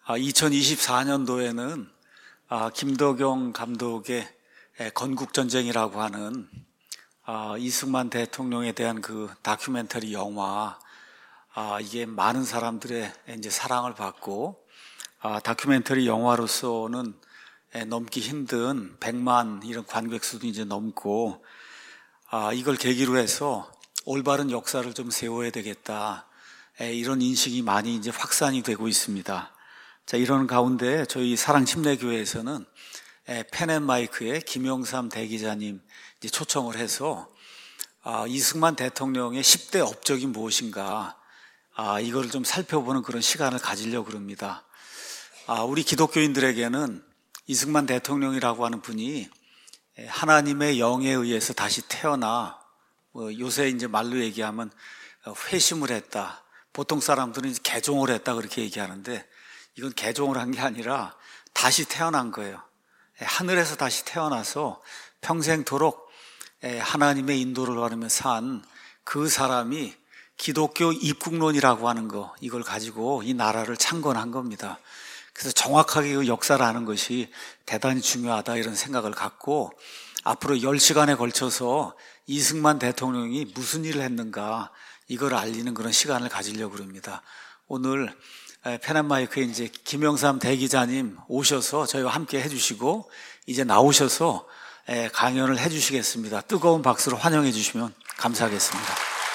2024년도에는 김덕영 감독의 건국전쟁이라고 하는 이승만 대통령에 대한 그 다큐멘터리 영화, 이게 많은 사람들의 이제 사랑을 받고, 다큐멘터리 영화로서는 넘기 힘든 100만 이런 관객 수도 이제 넘고, 이걸 계기로 해서 올바른 역사를 좀 세워야 되겠다, 이런 인식이 많이 이제 확산이 되고 있습니다. 자, 이런 가운데 저희 사랑침례교회에서는 펜앤마이크에 김영삼 대기자님 이제 초청을 해서 이승만 대통령의 10대 업적이 무엇인가, 이거를 좀 살펴보는 그런 시간을 가지려고 합니다. 우리 기독교인들에게는 이승만 대통령이라고 하는 분이 하나님의 영에 의해서 다시 태어나, 요새 이제 말로 얘기하면 회심을 했다. 보통 사람들은 이제 개종을 했다 그렇게 얘기하는데, 이건 개종을 한 게 아니라 다시 태어난 거예요. 하늘에서 다시 태어나서 평생토록 하나님의 인도를 받으며 산 그 사람이 기독교 입국론이라고 하는 거, 이걸 가지고 이 나라를 창건한 겁니다. 그래서 정확하게 그 역사를 아는 것이 대단히 중요하다, 이런 생각을 갖고 앞으로 10시간에 걸쳐서 이승만 대통령이 무슨 일을 했는가, 이걸 알리는 그런 시간을 가지려고 합니다. 오늘 펜앤마이크에 이제 김영삼 대기자님 오셔서 저희와 함께 해주시고, 이제 나오셔서 강연을 해주시겠습니다. 뜨거운 박수로 환영해 주시면 감사하겠습니다.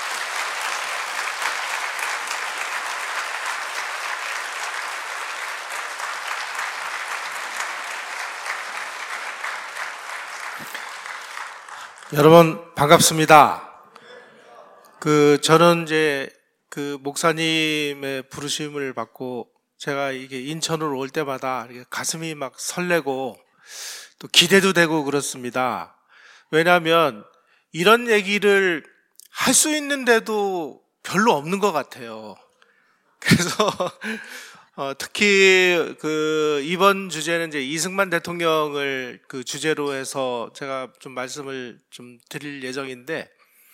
여러분 반갑습니다. 저는 이제 목사님의 부르심을 받고 제가 이게 인천으로 올 때마다 이렇게 가슴이 막 설레고 또 기대도 되고 그렇습니다. 왜냐하면 이런 얘기를 할 수 있는데도 별로 없는 것 같아요. 그래서 특히 이번 주제는 이제 이승만 대통령을 주제로 해서 제가 좀 말씀을 좀 드릴 예정인데,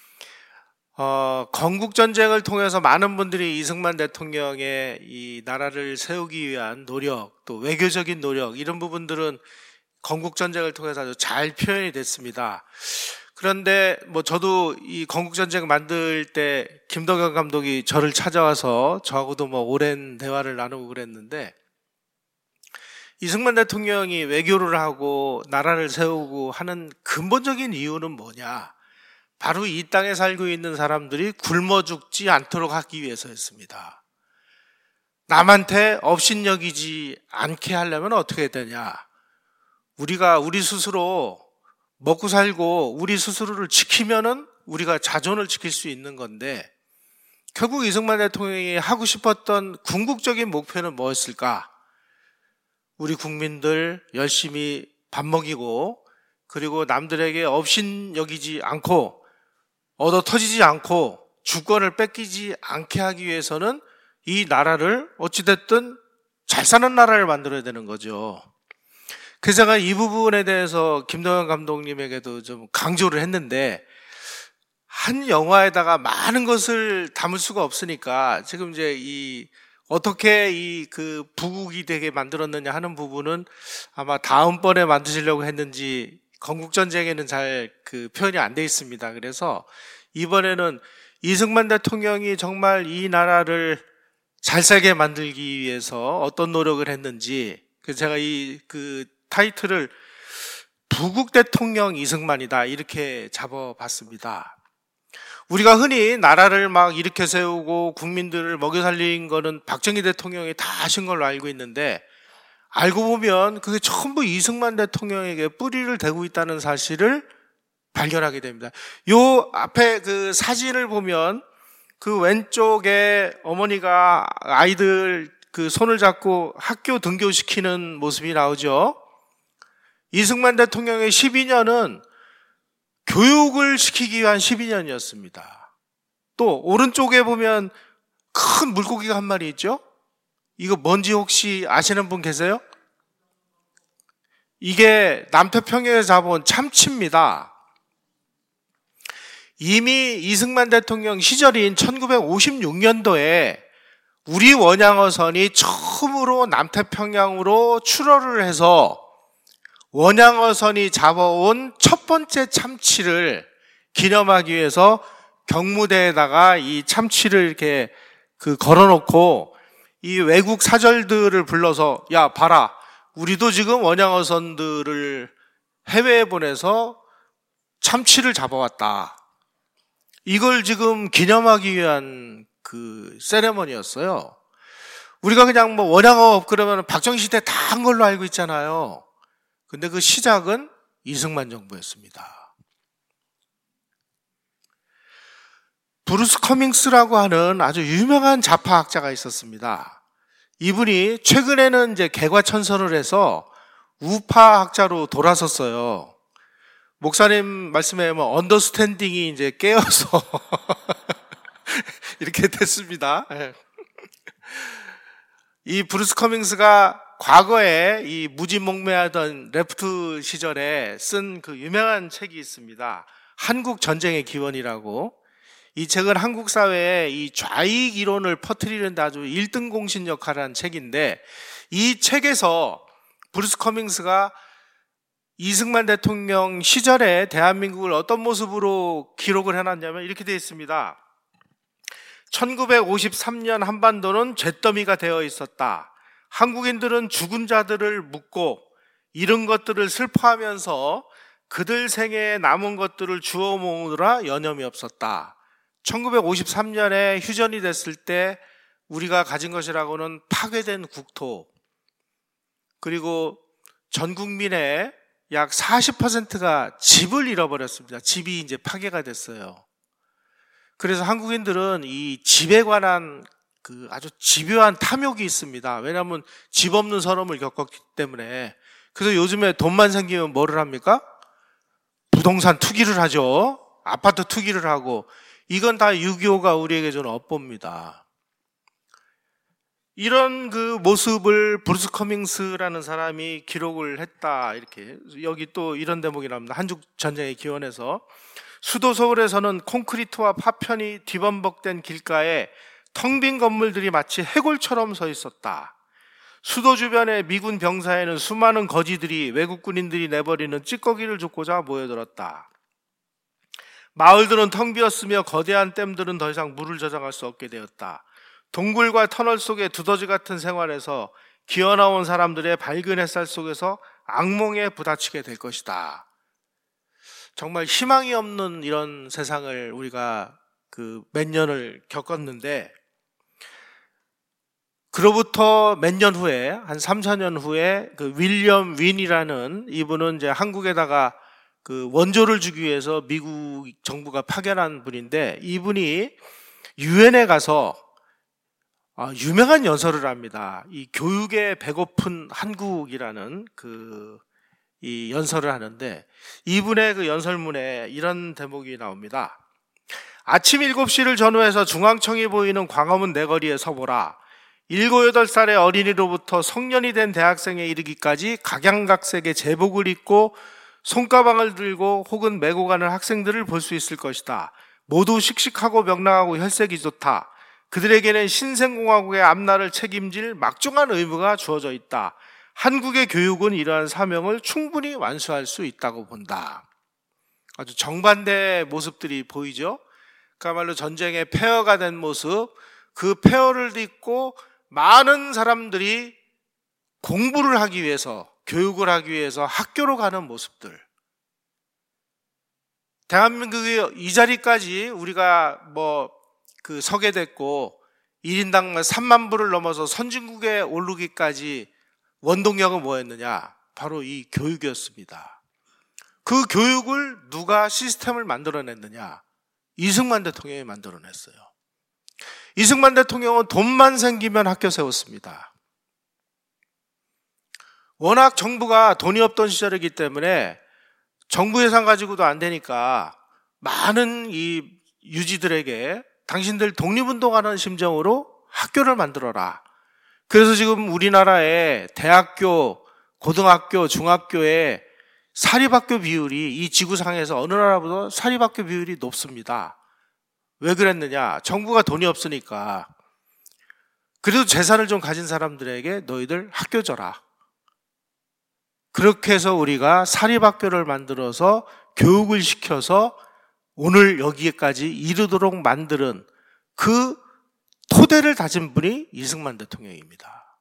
건국전쟁을 통해서 많은 분들이 이승만 대통령의 이 나라를 세우기 위한 노력, 또 외교적인 노력, 이런 부분들은 건국전쟁을 통해서 아주 잘 표현이 됐습니다. 그런데 저도 이 건국전쟁 만들 때 김덕영 감독이 저를 찾아와서 저하고도 오랜 대화를 나누고 그랬는데, 이승만 대통령이 외교를 하고 나라를 세우고 하는 근본적인 이유는 뭐냐? 바로 이 땅에 살고 있는 사람들이 굶어 죽지 않도록 하기 위해서였습니다. 남한테 업신여기지 않게 하려면 어떻게 되냐? 우리가 우리 스스로 먹고 살고 우리 스스로를 지키면은 우리가 자존을 지킬 수 있는 건데, 결국 이승만 대통령이 하고 싶었던 궁극적인 목표는 뭐였을까? 우리 국민들 열심히 밥 먹이고, 그리고 남들에게 업신여기지 않고 얻어 터지지 않고 주권을 뺏기지 않게 하기 위해서는 이 나라를 어찌됐든 잘 사는 나라를 만들어야 되는 거죠. 그래서 제가 이 부분에 대해서 김덕영 감독님에게도 좀 강조를 했는데, 한 영화에다가 많은 것을 담을 수가 없으니까 지금 이제 어떻게 부국이 되게 만들었느냐 하는 부분은 아마 다음번에 만드시려고 했는지 건국전쟁에는 잘 표현이 안 돼 있습니다. 그래서 이번에는 이승만 대통령이 정말 이 나라를 잘 살게 만들기 위해서 어떤 노력을 했는지, 그래서 제가 타이틀을 부국 대통령 이승만이다, 이렇게 잡아봤습니다. 우리가 흔히 나라를 막 일으켜 세우고 국민들을 먹여 살린 거는 박정희 대통령이 다 하신 걸로 알고 있는데, 알고 보면 그게 전부 이승만 대통령에게 뿌리를 대고 있다는 사실을 발견하게 됩니다. 요 앞에 사진을 보면 왼쪽에 어머니가 아이들 손을 잡고 학교 등교시키는 모습이 나오죠. 이승만 대통령의 12년은 교육을 시키기 위한 12년이었습니다. 또 오른쪽에 보면 큰 물고기가 한 마리 있죠? 이거 뭔지 혹시 아시는 분 계세요? 이게 남태평양에서 잡아온 참치입니다. 이미 이승만 대통령 시절인 1956년도에 우리 원양어선이 처음으로 남태평양으로 출어를 해서 원양어선이 잡아온 첫 번째 참치를 기념하기 위해서 경무대에다가 이 참치를 이렇게 걸어놓고 이 외국 사절들을 불러서 야 봐라, 우리도 지금 원양어선들을 해외에 보내서 참치를 잡아왔다. 이걸 지금 기념하기 위한 세레머니였어요. 우리가 그냥 뭐 원양어 그러면 박정희 때 다 한 걸로 알고 있잖아요. 근데 그 시작은 이승만 정부였습니다. 브루스 커밍스라고 하는 아주 유명한 좌파학자가 있었습니다. 이분이 최근에는 이제 개과천선을 해서 우파학자로 돌아섰어요. 목사님 말씀에 뭐 언더스탠딩이 이제 깨어서 이렇게 됐습니다. 이 브루스 커밍스가 과거에 이 무지몽매하던 레프트 시절에 쓴 그 유명한 책이 있습니다. 한국 전쟁의 기원이라고. 이 책은 한국 사회에 이 좌익 이론을 퍼뜨리는 데 아주 1등 공신 역할을 한 책인데, 이 책에서 브루스 커밍스가 이승만 대통령 시절에 대한민국을 어떤 모습으로 기록을 해놨냐면 이렇게 되어 있습니다. 1953년 한반도는 잿더미가 되어 있었다. 한국인들은 죽은 자들을 묻고 잃은 것들을 슬퍼하면서 그들 생애에 남은 것들을 주워 모으느라 여념이 없었다. 1953년에 휴전이 됐을 때 우리가 가진 것이라고는 파괴된 국토, 그리고 전 국민의 약 40%가 집을 잃어버렸습니다. 집이 이제 파괴가 됐어요. 그래서 한국인들은 이 집에 관한 아주 집요한 탐욕이 있습니다. 왜냐하면 집 없는 서름을 겪었기 때문에. 그래서 요즘에 돈만 생기면 뭐를 합니까? 부동산 투기를 하죠. 아파트 투기를 하고. 이건 다 6.25가 우리에게 주는 업보입니다. 이런 모습을 브루스 커밍스라는 사람이 기록을 했다. 이렇게. 여기 또 이런 대목이 나옵니다. 한국 전쟁의 기원에서. 수도 서울에서는 콘크리트와 파편이 뒤범벅된 길가에 텅 빈 건물들이 마치 해골처럼 서 있었다. 수도 주변의 미군 병사에는 수많은 거지들이 외국 군인들이 내버리는 찌꺼기를 줍고자 모여들었다. 마을들은 텅 비었으며 거대한 댐들은 더 이상 물을 저장할 수 없게 되었다. 동굴과 터널 속의 두더지 같은 생활에서 기어나온 사람들의 밝은 햇살 속에서 악몽에 부딪히게 될 것이다. 정말 희망이 없는 이런 세상을 우리가 몇 년을 겪었는데, 그로부터 몇 년 후에, 한 3, 4년 후에 윌리엄 윈이라는 이분은 이제 한국에다가 원조를 주기 위해서 미국 정부가 파견한 분인데, 이분이 유엔에 가서 유명한 연설을 합니다. 이 교육에 배고픈 한국이라는 이 연설을 하는데, 이분의 연설문에 이런 대목이 나옵니다. 아침 7시를 전후해서 중앙청이 보이는 광화문 내거리에 서보라. 7, 8살의 어린이로부터 성년이 된 대학생에 이르기까지 각양각색의 제복을 입고 손가방을 들고 혹은 메고 가는 학생들을 볼 수 있을 것이다. 모두 씩씩하고 명랑하고 혈색이 좋다. 그들에게는 신생공화국의 앞날을 책임질 막중한 의무가 주어져 있다. 한국의 교육은 이러한 사명을 충분히 완수할 수 있다고 본다. 아주 정반대의 모습들이 보이죠. 그야말로 전쟁의 폐허가 된 모습, 그 폐허를 딛고 많은 사람들이 공부를 하기 위해서, 교육을 하기 위해서 학교로 가는 모습들. 대한민국이 이 자리까지 우리가 서게 됐고 1인당 3만 불을 넘어서 선진국에 오르기까지 원동력은 뭐였느냐? 바로 이 교육이었습니다. 그 교육을 누가 시스템을 만들어냈느냐? 이승만 대통령이 만들어냈어요. 이승만 대통령은 돈만 생기면 학교 세웠습니다. 워낙 정부가 돈이 없던 시절이기 때문에 정부 예산 가지고도 안 되니까 많은 이 유지들에게 당신들 독립운동하는 심정으로 학교를 만들어라. 그래서 지금 우리나라의 대학교, 고등학교, 중학교의 사립학교 비율이 이 지구상에서 어느 나라보다 사립학교 비율이 높습니다. 왜 그랬느냐? 정부가 돈이 없으니까. 그래도 재산을 좀 가진 사람들에게 너희들 학교 줘라. 그렇게 해서 우리가 사립학교를 만들어서 교육을 시켜서 오늘 여기까지 이르도록 만드는 그 토대를 다진 분이 이승만 대통령입니다.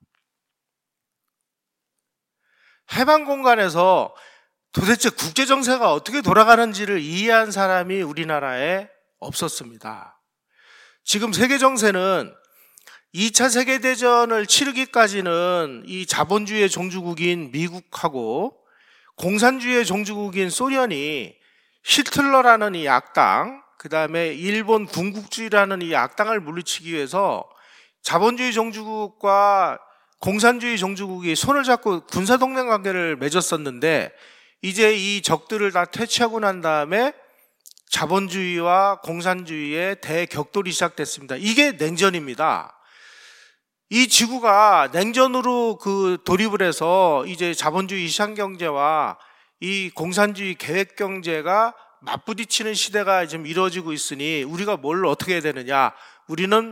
해방 공간에서 도대체 국제 정세가 어떻게 돌아가는지를 이해한 사람이 우리나라에 없었습니다. 지금 세계 정세는 2차 세계대전을 치르기까지는 이 자본주의의 종주국인 미국하고 공산주의의 종주국인 소련이 히틀러라는 이 악당, 그 다음에 일본 군국주의라는 이 악당을 물리치기 위해서 자본주의 종주국과 공산주의 종주국이 손을 잡고 군사동맹 관계를 맺었었는데, 이제 이 적들을 다 퇴치하고 난 다음에 자본주의와 공산주의의 대격돌이 시작됐습니다. 이게 냉전입니다. 이 지구가 냉전으로 돌입을 해서 이제 자본주의 시장경제와 이 공산주의 계획경제가 맞부딪히는 시대가 지금 이루어지고 있으니 우리가 뭘 어떻게 해야 되느냐? 우리는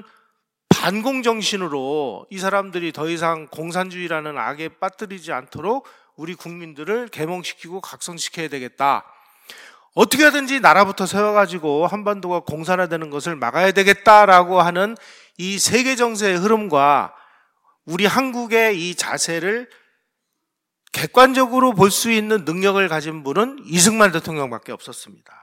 반공정신으로 이 사람들이 더 이상 공산주의라는 악에 빠뜨리지 않도록 우리 국민들을 계몽시키고 각성시켜야 되겠다. 어떻게 하든지 나라부터 세워가지고 한반도가 공산화되는 것을 막아야 되겠다라고 하는 이 세계 정세의 흐름과 우리 한국의 이 자세를 객관적으로 볼 수 있는 능력을 가진 분은 이승만 대통령밖에 없었습니다.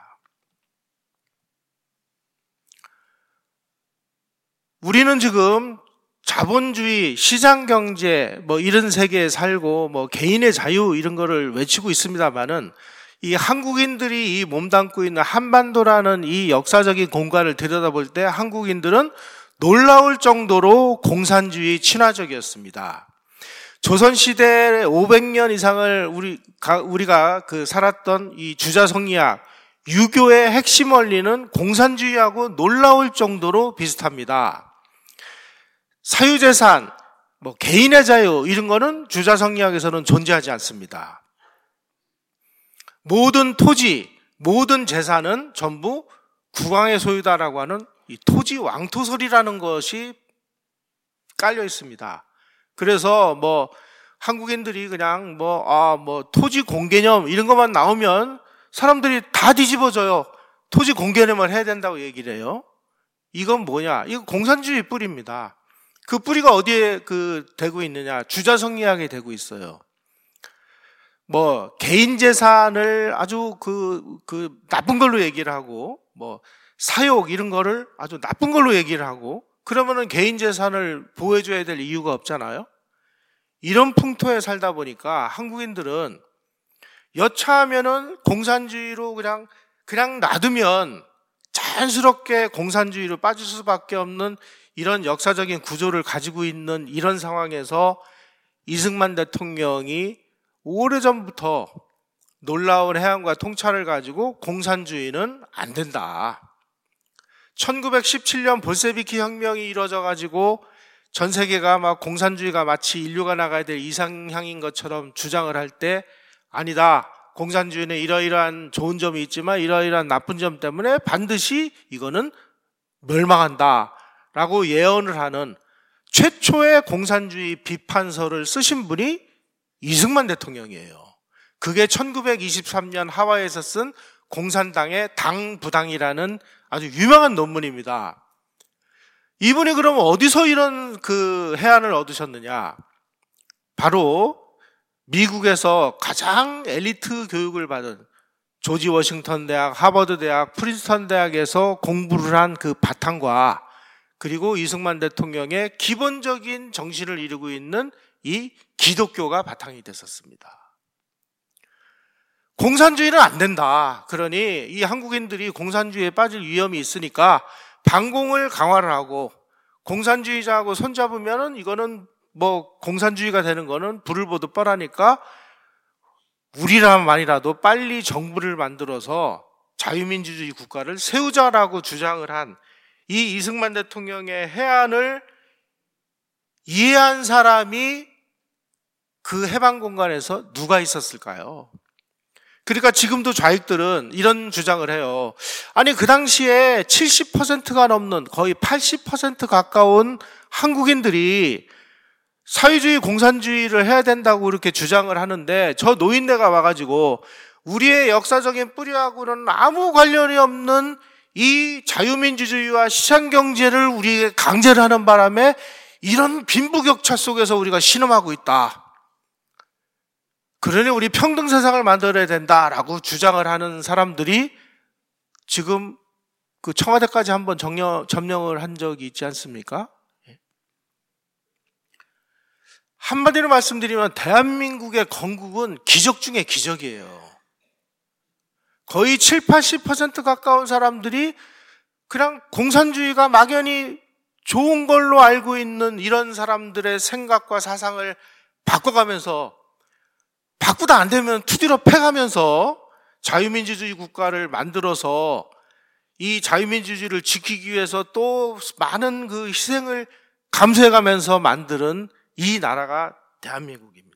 우리는 지금 자본주의, 시장경제, 이런 세계에 살고, 개인의 자유, 이런 거를 외치고 있습니다만은, 이 한국인들이 이 몸담고 있는 한반도라는 이 역사적인 공간을 들여다볼 때 한국인들은 놀라울 정도로 공산주의 친화적이었습니다. 조선시대 500년 이상을 우리가 살았던 이 주자성리학, 유교의 핵심 원리는 공산주의하고 놀라울 정도로 비슷합니다. 사유재산, 개인의 자유, 이런 거는 주자성리학에서는 존재하지 않습니다. 모든 토지, 모든 재산은 전부 국왕의 소유다라고 하는 이 토지 왕토설이라는 것이 깔려 있습니다. 그래서 한국인들이 그냥 토지 공개념 이런 것만 나오면 사람들이 다 뒤집어져요. 토지 공개념을 해야 된다고 얘기를 해요. 이건 뭐냐? 이거 공산주의 뿌리입니다. 그 뿌리가 어디에 되고 있느냐? 주자성리학에 되고 있어요. 개인 재산을 아주 나쁜 걸로 얘기를 하고, 사욕 이런 거를 아주 나쁜 걸로 얘기를 하고, 그러면은 개인 재산을 보호해줘야 될 이유가 없잖아요. 이런 풍토에 살다 보니까 한국인들은 여차하면은 공산주의로 그냥 놔두면 자연스럽게 공산주의로 빠질 수밖에 없는 이런 역사적인 구조를 가지고 있는 이런 상황에서 이승만 대통령이 오래전부터 놀라운 해안과 통찰을 가지고 공산주의는 안 된다. 1917년 볼세비키 혁명이 이루어져 가지고 전 세계가 공산주의가 마치 인류가 나가야 될 이상향인 것처럼 주장을 할 때 아니다. 공산주의는 이러이러한 좋은 점이 있지만 이러이러한 나쁜 점 때문에 반드시 이거는 멸망한다. 라고 예언을 하는 최초의 공산주의 비판서를 쓰신 분이 이승만 대통령이에요. 그게 1923년 하와이에서 쓴 공산당의 당부당이라는 아주 유명한 논문입니다. 이분이 그럼 어디서 이런 해안을 얻으셨느냐? 바로 미국에서 가장 엘리트 교육을 받은 조지 워싱턴 대학, 하버드 대학, 프린스턴 대학에서 공부를 한 그 바탕과 그리고 이승만 대통령의 기본적인 정신을 이루고 있는 이 기독교가 바탕이 됐었습니다. 공산주의는 안 된다. 그러니 이 한국인들이 공산주의에 빠질 위험이 있으니까 반공을 강화를 하고 공산주의자하고 손잡으면은 이거는 공산주의가 되는 거는 불을 보듯 뻔하니까 우리라만이라도 빨리 정부를 만들어서 자유민주주의 국가를 세우자라고 주장을 한 이 이승만 대통령의 해안을 이해한 사람이 그 해방 공간에서 누가 있었을까요? 그러니까 지금도 좌익들은 이런 주장을 해요. 아니, 그 당시에 70%가 넘는 거의 80% 가까운 한국인들이 사회주의, 공산주의를 해야 된다고 이렇게 주장을 하는데, 저 노인네가 와가지고 우리의 역사적인 뿌리하고는 아무 관련이 없는 이 자유민주주의와 시장경제를 우리에게 강제를 하는 바람에 이런 빈부격차 속에서 우리가 신음하고 있다. 그러니 우리 평등 세상을 만들어야 된다라고 주장을 하는 사람들이 지금 그 청와대까지 한번 점령을 한 적이 있지 않습니까? 한마디로 말씀드리면 대한민국의 건국은 기적 중에 기적이에요. 거의 70-80% 가까운 사람들이 그냥 공산주의가 막연히 좋은 걸로 알고 있는 이런 사람들의 생각과 사상을 바꿔가면서, 바꾸다 안 되면 투디로 패가면서 자유민주주의 국가를 만들어서 이 자유민주주의를 지키기 위해서 또 많은 그 희생을 감수해가면서 만드는 이 나라가 대한민국입니다.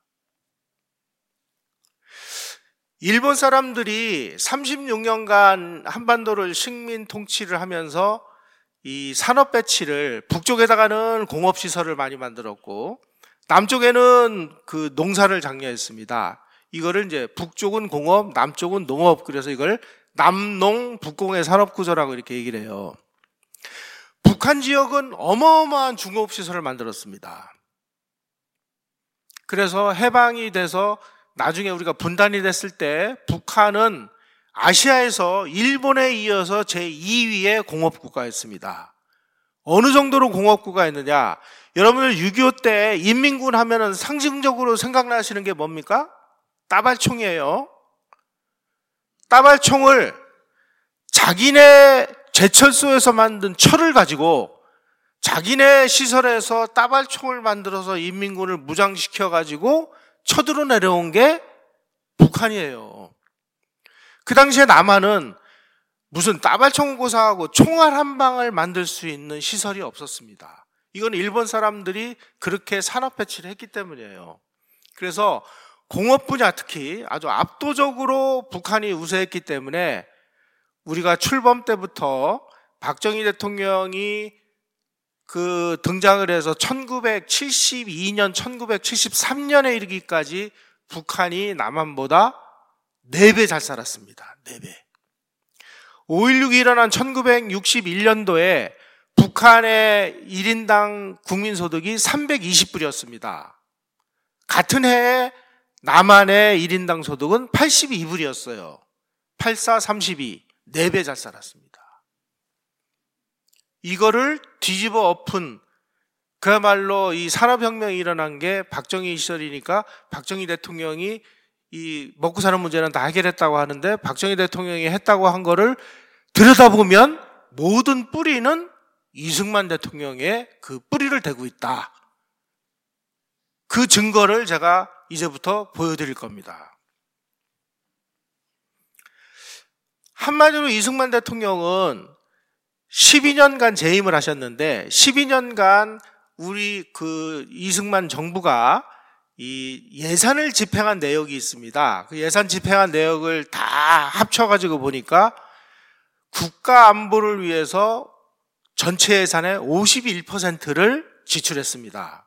일본 사람들이 36년간 한반도를 식민 통치를 하면서 이 산업 배치를, 북쪽에다가는 공업시설을 많이 만들었고 남쪽에는 그 농사를 장려했습니다. 이거를 이제 북쪽은 공업, 남쪽은 농업, 그래서 이걸 남농 북공의 산업구조라고 이렇게 얘기를 해요. 북한 지역은 어마어마한 중공업시설을 만들었습니다. 그래서 해방이 돼서 나중에 우리가 분단이 됐을 때 북한은 아시아에서 일본에 이어서 제2위의 공업국가였습니다. 어느 정도로 공업국가였느냐? 여러분들 6.25 때 인민군 하면은 상징적으로 생각나시는 게 뭡니까? 따발총이에요. 따발총을 자기네 제철소에서 만든 철을 가지고 자기네 시설에서 따발총을 만들어서 인민군을 무장시켜가지고 쳐들어 내려온 게 북한이에요. 그 당시에 남한은 무슨 따발총을 고사하고 총알 한 방을 만들 수 있는 시설이 없었습니다. 이건 일본 사람들이 그렇게 산업 배치를 했기 때문이에요. 그래서 공업 분야 특히 아주 압도적으로 북한이 우세했기 때문에 우리가 출범 때부터 박정희 대통령이 그 등장을 해서 1972년, 1973년에 이르기까지 북한이 남한보다 4배 잘 살았습니다. 4배. 5.16이 일어난 1961년도에 북한의 1인당 국민소득이 320불이었습니다. 같은 해에 남한의 1인당 소득은 82불이었어요. 84, 32, 4배 잘 살았습니다. 이거를 뒤집어 엎은, 그야말로 이 산업혁명이 일어난 게 박정희 시절이니까 박정희 대통령이 이 먹고 사는 문제는 다 해결했다고 하는데, 박정희 대통령이 했다고 한 거를 들여다보면 모든 뿌리는 이승만 대통령의 그 뿌리를 대고 있다. 그 증거를 제가 이제부터 보여드릴 겁니다. 한마디로 이승만 대통령은 12년간 재임을 하셨는데 12년간 우리 그 이승만 정부가 이 예산을 집행한 내역이 있습니다. 그 예산 집행한 내역을 다 합쳐가지고 보니까 국가 안보를 위해서 전체 예산의 51%를 지출했습니다.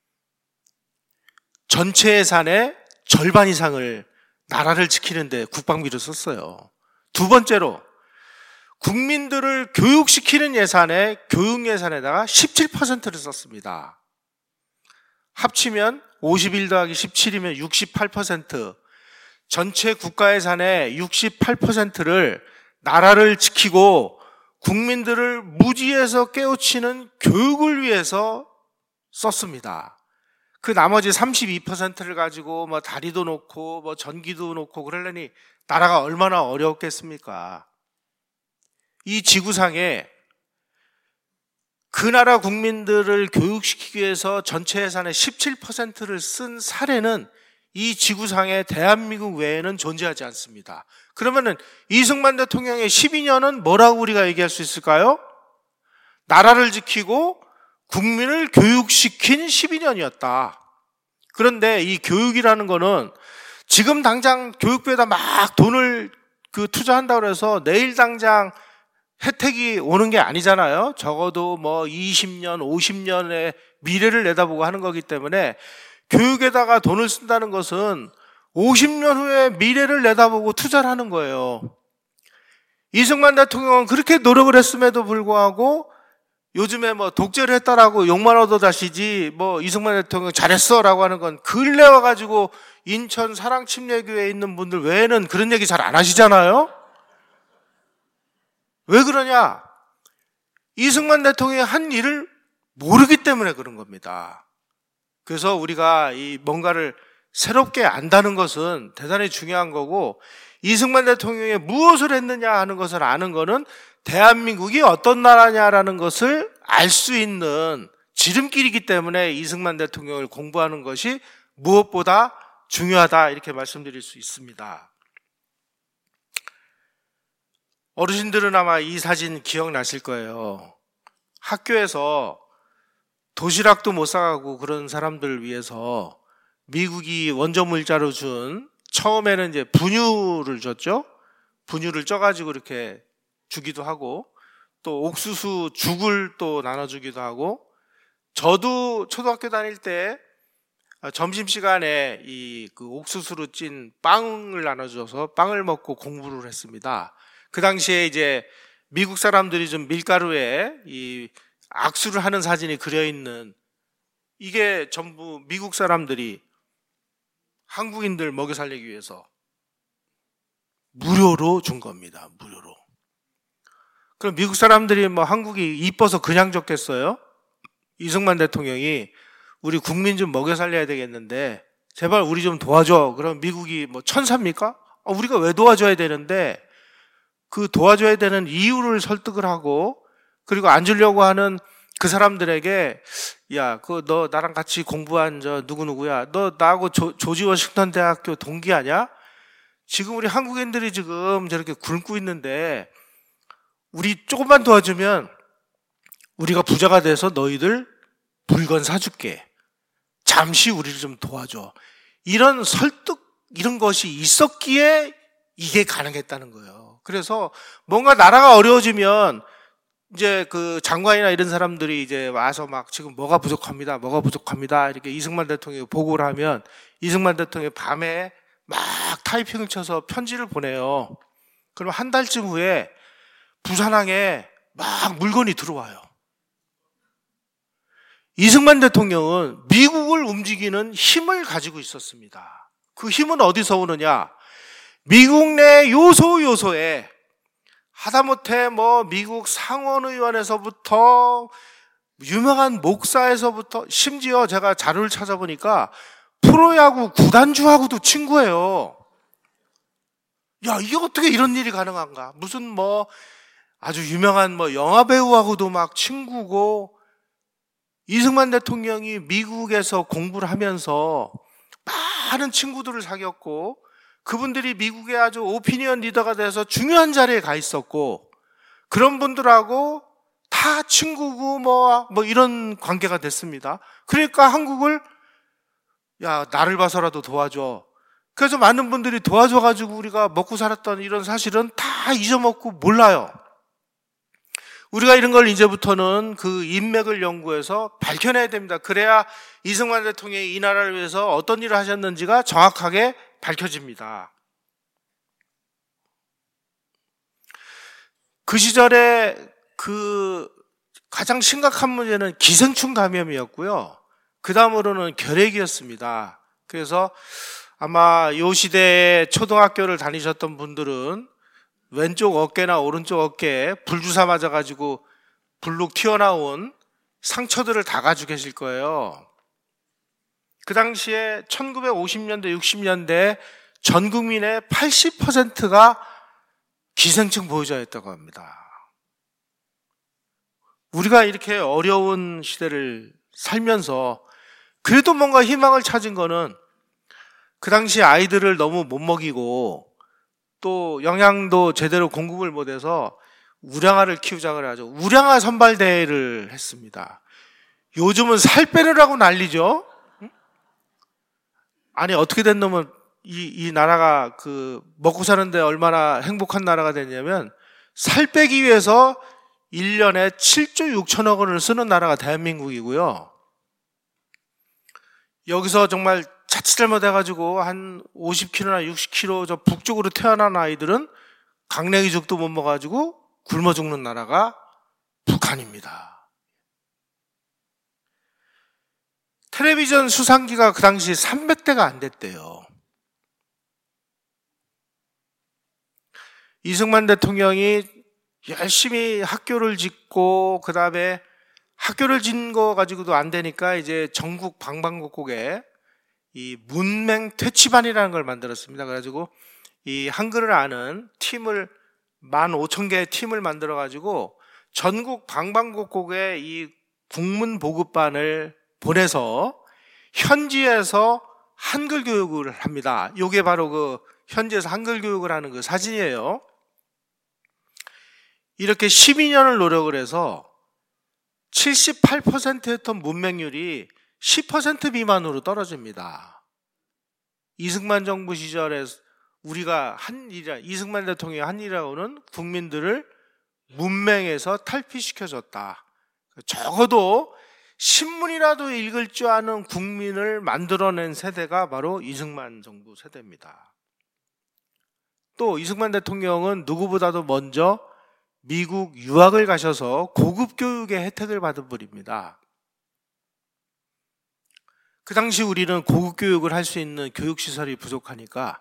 전체 예산의 절반 이상을 나라를 지키는데 국방비로 썼어요. 두 번째로 국민들을 교육시키는 예산에 교육 예산에다가 17%를 썼습니다. 합치면 51 더하기 17이면 68%, 전체 국가 예산의 68%를 나라를 지키고 국민들을 무지에서 깨우치는 교육을 위해서 썼습니다. 그 나머지 32%를 가지고 뭐 다리도 놓고 뭐 전기도 놓고 그러려니 나라가 얼마나 어려웠겠습니까? 이 지구상에 그 나라 국민들을 교육시키기 위해서 전체 예산의 17%를 쓴 사례는 이 지구상에 대한민국 외에는 존재하지 않습니다. 그러면은 이승만 대통령의 12년은 뭐라고 우리가 얘기할 수 있을까요? 나라를 지키고 국민을 교육시킨 12년이었다. 그런데 이 교육이라는 거는 지금 당장 교육비에다 막 돈을 투자한다고 해서 내일 당장 혜택이 오는 게 아니잖아요. 적어도 뭐 20년, 50년의 미래를 내다보고 하는 거기 때문에 교육에다가 돈을 쓴다는 것은 50년 후에 미래를 내다보고 투자를 하는 거예요. 이승만 대통령은 그렇게 노력을 했음에도 불구하고 요즘에 뭐 독재를 했다라고 욕만 얻어다시지 뭐 이승만 대통령 잘했어라고 하는 건 근래 와가지고 인천 사랑침례교회에 있는 분들 외에는 그런 얘기 잘 안 하시잖아요. 왜 그러냐? 이승만 대통령이 한 일을 모르기 때문에 그런 겁니다. 그래서 우리가 이 뭔가를 새롭게 안다는 것은 대단히 중요한 거고, 이승만 대통령이 무엇을 했느냐 하는 것을 아는 거는 대한민국이 어떤 나라냐라는 것을 알 수 있는 지름길이기 때문에 이승만 대통령을 공부하는 것이 무엇보다 중요하다, 이렇게 말씀드릴 수 있습니다. 어르신들은 아마 이 사진 기억나실 거예요. 학교에서 도시락도 못 사가고 그런 사람들을 위해서 미국이 원조물자로 준, 처음에는 이제 분유를 줬죠. 분유를 쪄가지고 이렇게 주기도 하고, 또 옥수수 죽을 또 나눠주기도 하고, 저도 초등학교 다닐 때 점심시간에 그 옥수수로 찐 빵을 나눠줘서 빵을 먹고 공부를 했습니다. 그 당시에 이제 미국 사람들이 좀 밀가루에 이 악수를 하는 사진이 그려 있는, 이게 전부 미국 사람들이 한국인들 먹여 살리기 위해서 무료로 준 겁니다. 무료로. 그럼 미국 사람들이 뭐 한국이 이뻐서 그냥 줬겠어요? 이승만 대통령이 우리 국민 좀 먹여 살려야 되겠는데 제발 우리 좀 도와줘. 그럼 미국이 뭐 천사입니까? 우리가 왜 도와줘야 되는데, 그 도와줘야 되는 이유를 설득을 하고, 그리고 안 주려고 하는 그 사람들에게, 야, 너 나랑 같이 공부한 저 누구누구야, 너 나하고 조지 워싱턴 대학교 동기 아냐? 지금 우리 한국인들이 지금 저렇게 굶고 있는데 우리 조금만 도와주면 우리가 부자가 돼서 너희들 물건 사줄게. 잠시 우리를 좀 도와줘. 이런 설득, 이런 것이 있었기에 이게 가능했다는 거예요. 그래서 뭔가 나라가 어려워지면 이제 그 장관이나 이런 사람들이 이제 와서 막 지금 뭐가 부족합니다. 이렇게 이승만 대통령이 보고를 하면 이승만 대통령이 밤에 막 타이핑을 쳐서 편지를 보내요. 그럼 한 달쯤 후에 부산항에 막 물건이 들어와요. 이승만 대통령은 미국을 움직이는 힘을 가지고 있었습니다. 그 힘은 어디서 오느냐? 미국 내 요소요소에, 하다못해 뭐 미국 상원의원에서부터 유명한 목사에서부터, 심지어 제가 자료를 찾아보니까 프로야구 구단주하고도 친구예요. 야, 이게 어떻게 이런 일이 가능한가? 무슨 뭐 아주 유명한 뭐 영화배우하고도 막 친구고, 이승만 대통령이 미국에서 공부를 하면서 많은 친구들을 사귀었고, 그분들이 미국의 아주 오피니언 리더가 돼서 중요한 자리에 가 있었고, 그런 분들하고 다 친구고 뭐 이런 관계가 됐습니다. 그러니까 한국을, 야, 나를 봐서라도 도와줘. 그래서 많은 분들이 도와줘가지고 우리가 먹고 살았던 이런 사실은 다 잊어먹고 몰라요. 우리가 이런 걸 이제부터는 그 인맥을 연구해서 밝혀내야 됩니다. 그래야 이승만 대통령이 이 나라를 위해서 어떤 일을 하셨는지가 정확하게 밝혀집니다. 그 시절에 그 가장 심각한 문제는 기생충 감염이었고요. 그 다음으로는 결핵이었습니다. 그래서 아마 이 시대에 초등학교를 다니셨던 분들은 왼쪽 어깨나 오른쪽 어깨에 불주사 맞아가지고 불룩 튀어나온 상처들을 다 가지고 계실 거예요. 그 당시에 1950년대, 60년대 전 국민의 80%가 기생충 보유자였다고 합니다. 우리가 이렇게 어려운 시대를 살면서 그래도 뭔가 희망을 찾은 거는, 그 당시 아이들을 너무 못 먹이고 또 영양도 제대로 공급을 못해서 우량아를 키우자 그래가지고 우량아 선발대회를 했습니다. 요즘은 살 빼느라고 난리죠. 아니, 어떻게 된 놈은 이 나라가 먹고 사는데 얼마나 행복한 나라가 됐냐면, 살 빼기 위해서 1년에 7조 6천억 원을 쓰는 나라가 대한민국이고요. 여기서 정말 자칫 잘못해가지고 한 50kg나 60kg 저 북쪽으로 태어난 아이들은 강냉이죽도 못 먹어가지고 굶어 죽는 나라가 북한입니다. 텔레비전 수상기가 그 당시 300대가 안 됐대요. 이승만 대통령이 열심히 학교를 짓고, 그 다음에 학교를 짓는 거 가지고도 안 되니까 이제 전국 방방곡곡에 이 문맹 퇴치반이라는 걸 만들었습니다. 그래가지고 이 한글을 아는 팀을 15,000개의 팀을 만들어가지고 전국 방방곡곡에 이 국문 보급반을 보내서 현지에서 한글 교육을 합니다. 이게 바로 현지에서 한글 교육을 하는 그 사진이에요. 이렇게 12년을 노력을 해서 78%였던 문맹률이 10% 미만으로 떨어집니다. 이승만 정부 시절에 우리가 이승만 대통령이 한 일이라고는 국민들을 문맹에서 탈피시켜줬다. 적어도 신문이라도 읽을 줄 아는 국민을 만들어낸 세대가 바로 이승만 정부 세대입니다. 또 이승만 대통령은 누구보다도 먼저 미국 유학을 가셔서 고급 교육의 혜택을 받은 분입니다. 그 당시 우리는 고급 교육을 할 수 있는 교육시설이 부족하니까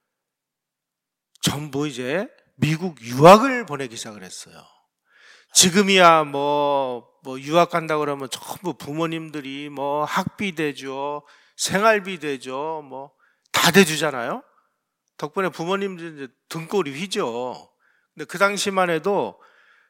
전부 이제 미국 유학을 보내기 시작을 했어요. 지금이야 유학 간다 그러면 전부 부모님들이 학비 대줘, 생활비 대줘, 다 대주잖아요. 덕분에 부모님들 이제 등골이 휘죠. 근데 그 당시만 해도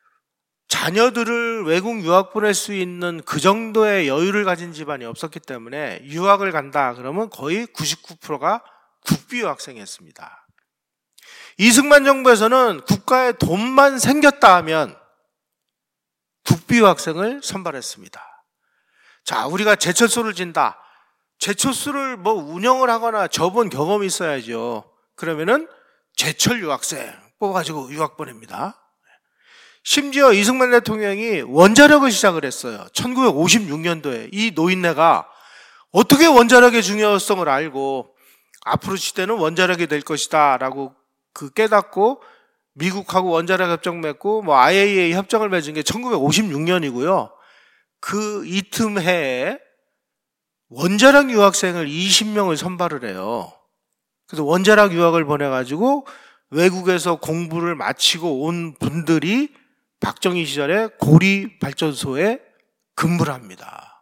자녀들을 외국 유학 보낼 수 있는 그 정도의 여유를 가진 집안이 없었기 때문에 유학을 간다 그러면 거의 99%가 국비 유학생이었습니다. 이승만 정부에서는 국가에 돈만 생겼다 하면 국비 유학생을 선발했습니다. 자, 우리가 제철소를 진다. 제철소를 운영을 하거나 접은 경험이 있어야죠. 그러면은 제철 유학생 뽑아가지고 유학 보냅니다. 심지어 이승만 대통령이 원자력을 시작을 했어요. 1956년도에 이 노인네가 어떻게 원자력의 중요성을 알고 앞으로 시대는 원자력이 될 것이다 라고 깨닫고 미국하고 원자력 협정 맺고 IAEA 협정을 맺은 게 1956년이고요. 이 틈 해에 원자력 유학생을 20명을 선발을 해요. 그래서 원자력 유학을 보내가지고 외국에서 공부를 마치고 온 분들이 박정희 시절에 고리 발전소에 근무를 합니다.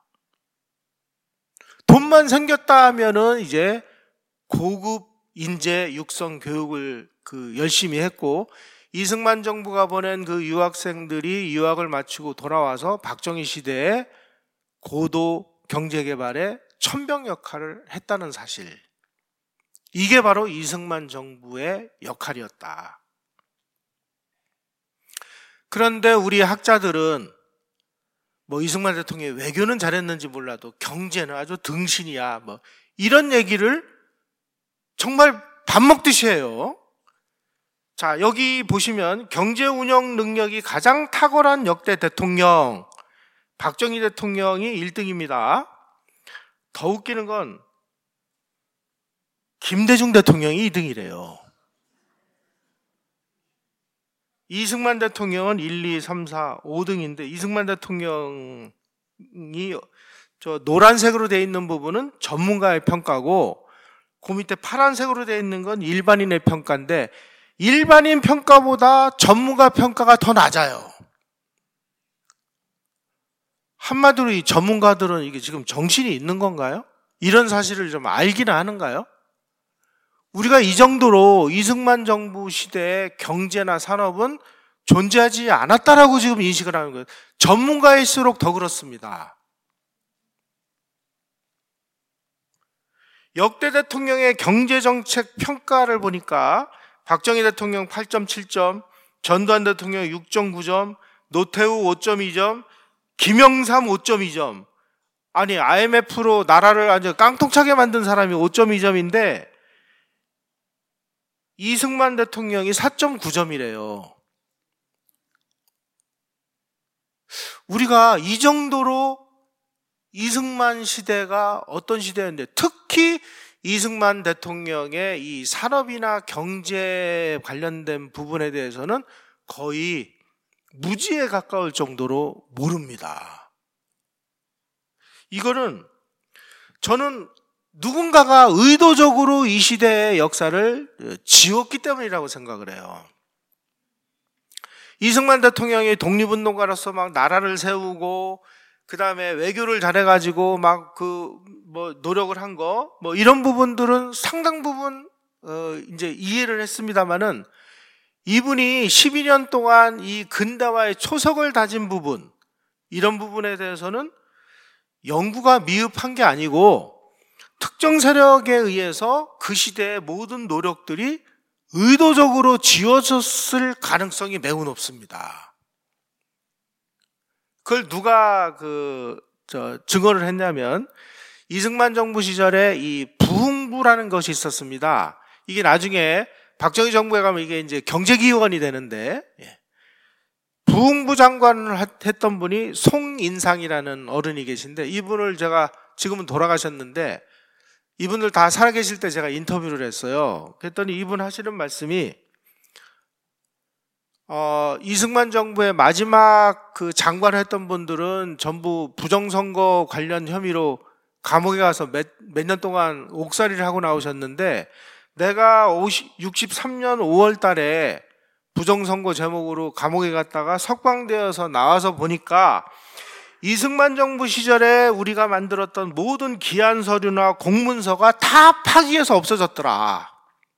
돈만 생겼다 하면은 이제 고급 인재 육성 교육을 열심히 했고, 이승만 정부가 보낸 그 유학생들이 유학을 마치고 돌아와서 박정희 시대에 고도 경제개발에 천병 역할을 했다는 사실. 이게 바로 이승만 정부의 역할이었다. 그런데 우리 학자들은 이승만 대통령이 외교는 잘했는지 몰라도 경제는 아주 등신이야. 이런 얘기를 정말 밥 먹듯이 해요. 자, 여기 보시면 경제 운영 능력이 가장 탁월한 역대 대통령, 박정희 대통령이 1등입니다. 더 웃기는 건 김대중 대통령이 2등이래요. 이승만 대통령은 1, 2, 3, 4, 5등인데 이승만 대통령이 저 노란색으로 되어 있는 부분은 전문가의 평가고 그 밑에 파란색으로 되어 있는 건 일반인의 평가인데 일반인 평가보다 전문가 평가가 더 낮아요. 한마디로 이 전문가들은 이게 지금 정신이 있는 건가요? 이런 사실을 좀 알기는 하는가요? 우리가 이 정도로 이승만 정부 시대의 경제나 산업은 존재하지 않았다라고 지금 인식을 하는 거예요. 전문가일수록 더 그렇습니다. 역대 대통령의 경제정책 평가를 보니까 박정희 대통령 8.7점, 전두환 대통령 6.9점, 노태우 5.2점, 김영삼 5.2점. 아니 IMF로 나라를 아주 깡통차게 만든 사람이 5.2점인데 이승만 대통령이 4.9점이래요. 우리가 이 정도로 이승만 시대가 어떤 시대였는데, 특히 이승만 대통령의 이 산업이나 경제 관련된 부분에 대해서는 거의 무지에 가까울 정도로 모릅니다. 이거는 저는 누군가가 의도적으로 이 시대의 역사를 지웠기 때문이라고 생각을 해요. 이승만 대통령이 독립운동가로서 막 나라를 세우고, 그 다음에 외교를 잘해가지고 막 노력을 한 거, 이런 부분들은 상당 부분, 이제 이해를 했습니다만은, 이분이 12년 동안 이 근대화의 초석을 다진 부분, 이런 부분에 대해서는 연구가 미흡한 게 아니고, 특정 세력에 의해서 그 시대의 모든 노력들이 의도적으로 지워졌을 가능성이 매우 높습니다. 그걸 누가 증언을 했냐면, 이승만 정부 시절에 이 부흥부라는 것이 있었습니다. 이게 나중에 박정희 정부에 가면 이게 이제 경제기원이 되는데, 부흥부 장관을 했던 분이 송인상이라는 어른이 계신데, 이분을 제가 지금은 돌아가셨는데, 이분들 다 살아계실 때 제가 인터뷰를 했어요. 그랬더니 이분 하시는 말씀이, 이승만 정부의 마지막 그 장관을 했던 분들은 전부 부정선거 관련 혐의로 감옥에 가서 몇 년 동안 옥살이를 하고 나오셨는데, 내가 63년 5월 달에 부정선거 제목으로 감옥에 갔다가 석방되어서 나와서 보니까 이승만 정부 시절에 우리가 만들었던 모든 기한 서류나 공문서가 다 파기해서 없어졌더라.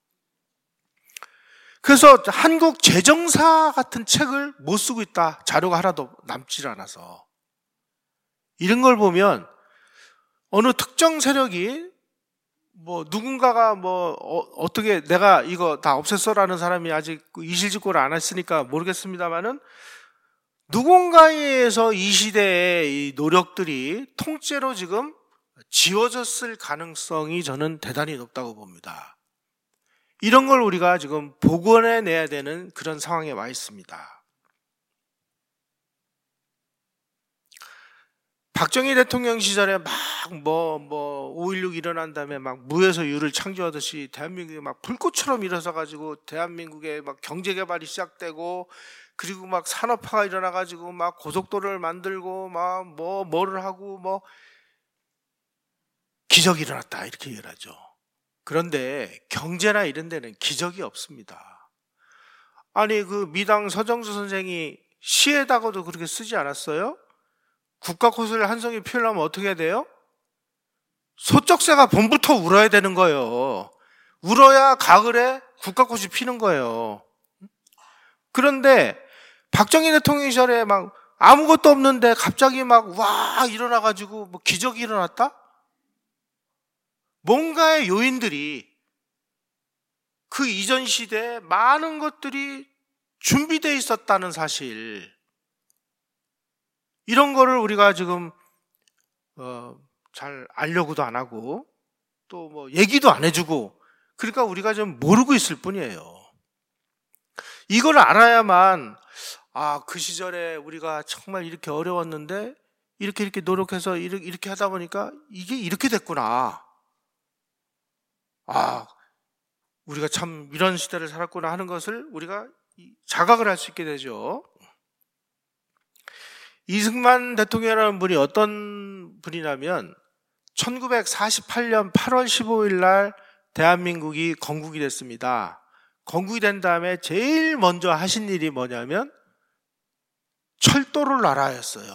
그래서 한국 재정사 같은 책을 못 쓰고 있다. 자료가 하나도 남질 않아서. 이런 걸 보면 어느 특정 세력이 누군가가 어떻게 내가 이거 다 없앴어라는 사람이 아직 이실직고를 안 했으니까 모르겠습니다만은, 누군가에 의해서 이 시대의 이 노력들이 통째로 지금 지워졌을 가능성이 저는 대단히 높다고 봅니다. 이런 걸 우리가 지금 복원해내야 되는 그런 상황에 와 있습니다. 박정희 대통령 시절에 막 5.16 일어난 다음에 막 무에서 유를 창조하듯이 대한민국이 막 불꽃처럼 일어서가지고 대한민국의 막 경제개발이 시작되고, 그리고 막 산업화가 일어나가지고 막 고속도로를 만들고 막 뭐를 하고 기적이 일어났다 이렇게 얘기를 하죠. 그런데 경제나 이런 데는 기적이 없습니다. 아니 그 미당 서정수 선생이 시에다가도 그렇게 쓰지 않았어요? 국가꽃을 한 송이 피우려면 어떻게 해야 돼요? 소쩍새가 봄부터 울어야 되는 거예요. 울어야 가을에 국가꽃이 피는 거예요. 그런데 박정희 대통령 시절에 막 아무것도 없는데 갑자기 막 일어나가지고 기적이 일어났다? 뭔가의 요인들이 그 이전 시대에 많은 것들이 준비되어 있었다는 사실, 이런 거를 우리가 지금 잘 알려고도 안 하고 또 얘기도 안 해주고, 그러니까 우리가 좀 모르고 있을 뿐이에요. 이걸 알아야만 그 시절에 우리가 정말 이렇게 어려웠는데 이렇게 노력해서 이렇게 하다 보니까 이게 이렇게 됐구나. 우리가 참 이런 시대를 살았구나 하는 것을 우리가 자각을 할 수 있게 되죠. 이승만 대통령이라는 분이 어떤 분이냐면 1948년 8월 15일 날 대한민국이 건국이 됐습니다. 건국이 된 다음에 제일 먼저 하신 일이 뭐냐면 철도를 날아였어요.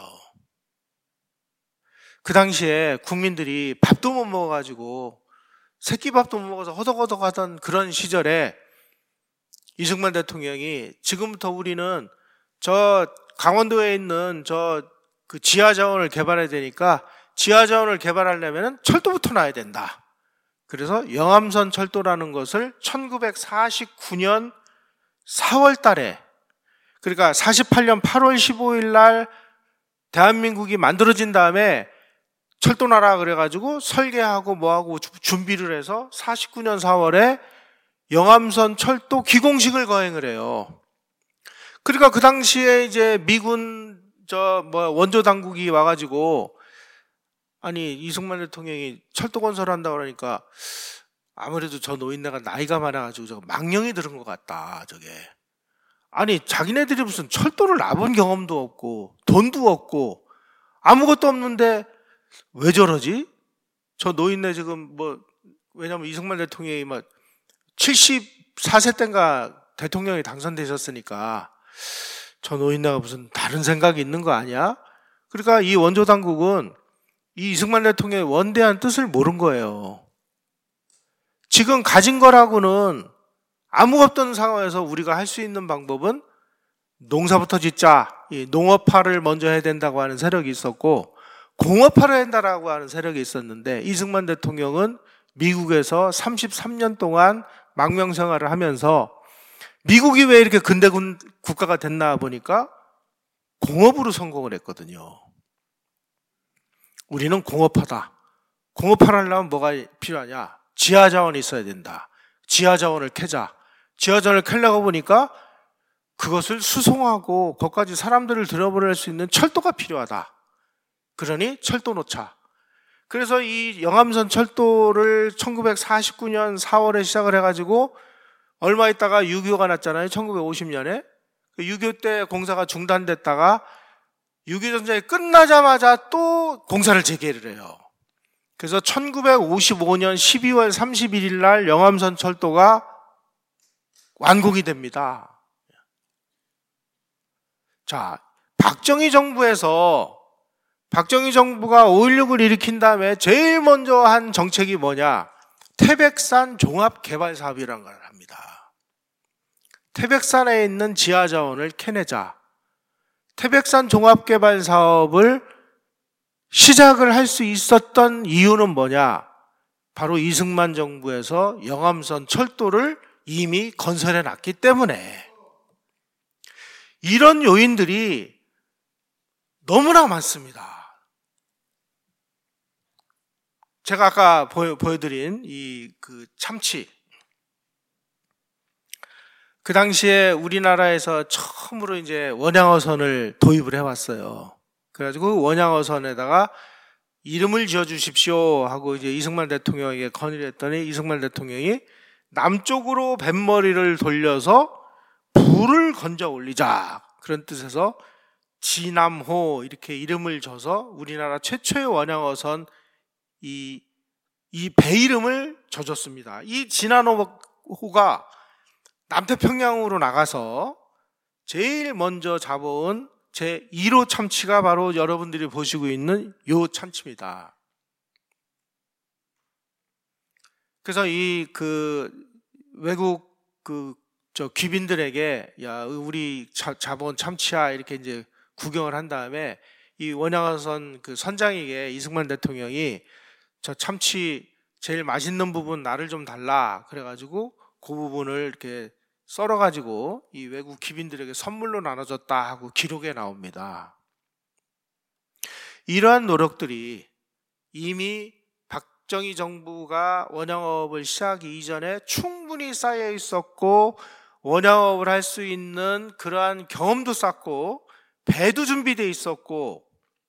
그 당시에 국민들이 밥도 못 먹어가지고 새끼밥도 못 먹어서 허덕허덕 하던 그런 시절에 이승만 대통령이 지금부터 우리는 저 강원도에 있는 그 지하자원을 개발해야 되니까 지하자원을 개발하려면 철도부터 놔야 된다. 그래서 영암선 철도라는 것을 1949년 4월 달에, 그러니까 48년 8월 15일 날 대한민국이 만들어진 다음에 철도 나라 그래가지고 설계하고 뭐하고 준비를 해서 49년 4월에 영암선 철도 기공식을 거행을 해요. 그러니까 그 당시에 이제 미군 원조 당국이 와가지고 아니 이승만 대통령이 철도 건설한다고 그러니까 아무래도 저 노인네가 나이가 많아가지고 저거 망령이 들은 것 같다 저게. 아니 자기네들이 무슨 철도를 놔본 경험도 없고 돈도 없고 아무것도 없는데 왜 저러지? 저 노인네 지금 왜냐면 이승만 대통령이 막 74세 때인가 대통령이 당선되셨으니까 저 노인네가 무슨 다른 생각이 있는 거 아니야? 그러니까 이 원조 당국은 이 이승만 대통령의 원대한 뜻을 모른 거예요. 지금 가진 거라고는 아무것도 없던 상황에서 우리가 할 수 있는 방법은 농사부터 짓자. 이 농업화를 먼저 해야 된다고 하는 세력이 있었고 공업화를 해야 된다고 하는 세력이 있었는데 이승만 대통령은 미국에서 33년 동안 망명 생활을 하면서 미국이 왜 이렇게 근대 국가가 됐나 보니까 공업으로 성공을 했거든요. 우리는 공업화다. 공업화를 하려면 뭐가 필요하냐? 지하자원이 있어야 된다. 지하자원을 캐자. 지하자원을 캐려고 보니까 그것을 수송하고 거기까지 사람들을 들여보낼 수 있는 철도가 필요하다. 그러니 철도 놓자. 그래서 이 영암선 철도를 1949년 4월에 시작을 해가지고 얼마 있다가 6.25가 났잖아요. 1950년에. 6.25 때 공사가 중단됐다가 6.25 전쟁이 끝나자마자 또 공사를 재개를 해요. 그래서 1955년 12월 31일 날 영암선 철도가 완공이 됩니다. 자, 박정희 정부가 5.16을 일으킨 다음에 제일 먼저 한 정책이 뭐냐? 태백산 종합개발사업이라는 걸 합니다. 태백산에 있는 지하자원을 캐내자. 태백산 종합개발사업을 시작을 할 수 있었던 이유는 뭐냐? 바로 이승만 정부에서 영암선 철도를 이미 건설해 놨기 때문에. 이런 요인들이 너무나 많습니다. 제가 아까 보여드린 참치. 그 당시에 우리나라에서 처음으로 이제 원양어선을 도입을 해왔어요. 그래가지고 원양어선에다가 이름을 지어주십시오 하고 이제 이승만 대통령에게 건의를 했더니 이승만 대통령이 남쪽으로 뱃머리를 돌려서 불을 건져 올리자. 그런 뜻에서 지남호 이렇게 이름을 줘서 우리나라 최초의 원양어선 이 배 이름을 줘줬습니다. 이 진안호가 남태평양으로 나가서 제일 먼저 잡아온 제 1호 참치가 바로 여러분들이 보시고 있는 요 참치입니다. 그래서 외국 귀빈들에게 야, 우리 잡아온 참치야 이렇게 이제 구경을 한 다음에 이 원양어선 선장에게 이승만 대통령이 저 참치 제일 맛있는 부분 나를 좀 달라 그래가지고 그 부분을 이렇게 썰어가지고 이 외국 귀빈들에게 선물로 나눠줬다 하고 기록에 나옵니다. 이러한 노력들이 이미 박정희 정부가 원양어업을 시작하기 이전에 충분히 쌓여 있었고 원양어업을 할 수 있는 그러한 경험도 쌓고 배도 준비되어 있었고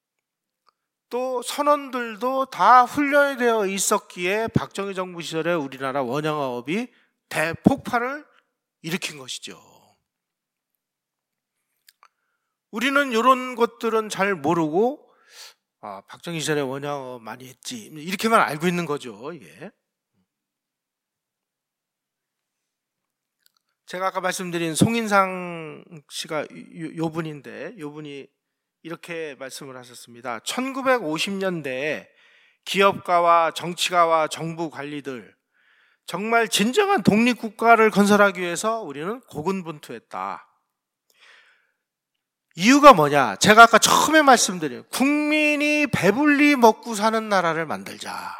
또 선원들도 다 훈련이 되어 있었기에 박정희 정부 시절에 우리나라 원양어업이 대폭발을 일으킨 것이죠. 우리는 이런 것들은 잘 모르고 박정희 시절에 원양어업 많이 했지 이렇게만 알고 있는 거죠. 이게. 제가 아까 말씀드린 송인상 씨가 요 분인데 요 분이 이렇게 말씀을 하셨습니다. 1950년대에 기업가와 정치가와 정부 관리들 정말 진정한 독립국가를 건설하기 위해서 우리는 고군분투했다. 이유가 뭐냐? 제가 아까 처음에 말씀드린 국민이 배불리 먹고 사는 나라를 만들자.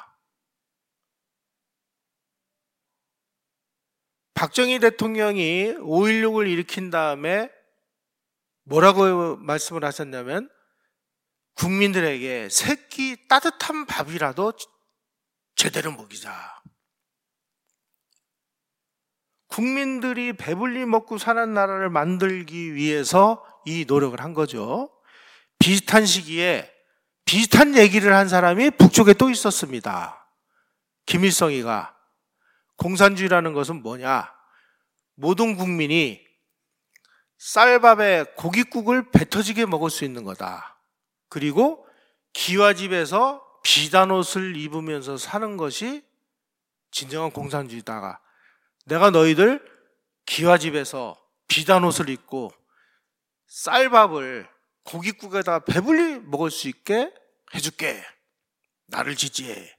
박정희 대통령이 5.16을 일으킨 다음에 뭐라고 말씀을 하셨냐면 국민들에게 새끼 따뜻한 밥이라도 제대로 먹이자. 국민들이 배불리 먹고 사는 나라를 만들기 위해서 이 노력을 한 거죠. 비슷한 시기에 비슷한 얘기를 한 사람이 북쪽에 또 있었습니다. 김일성이가 공산주의라는 것은 뭐냐? 모든 국민이 쌀밥에 고깃국을 배 터지게 먹을 수 있는 거다. 그리고 기와집에서 비단 옷을 입으면서 사는 것이 진정한 공산주의다가, 내가 너희들 기와집에서 비단 옷을 입고 쌀밥을 고깃국에다 배불리 먹을 수 있게 해줄게. 나를 지지해.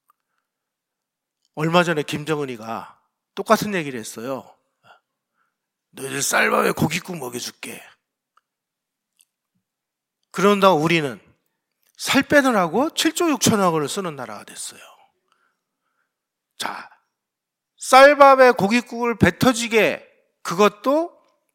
얼마 전에 김정은이가 똑같은 얘기를 했어요. 너희들 쌀밥에 고깃국 먹여줄게. 그런다고 우리는 살 빼느라고 7조 6천억 원을 쓰는 나라가 됐어요. 자, 쌀밥에 고깃국을 배 터지게, 그것도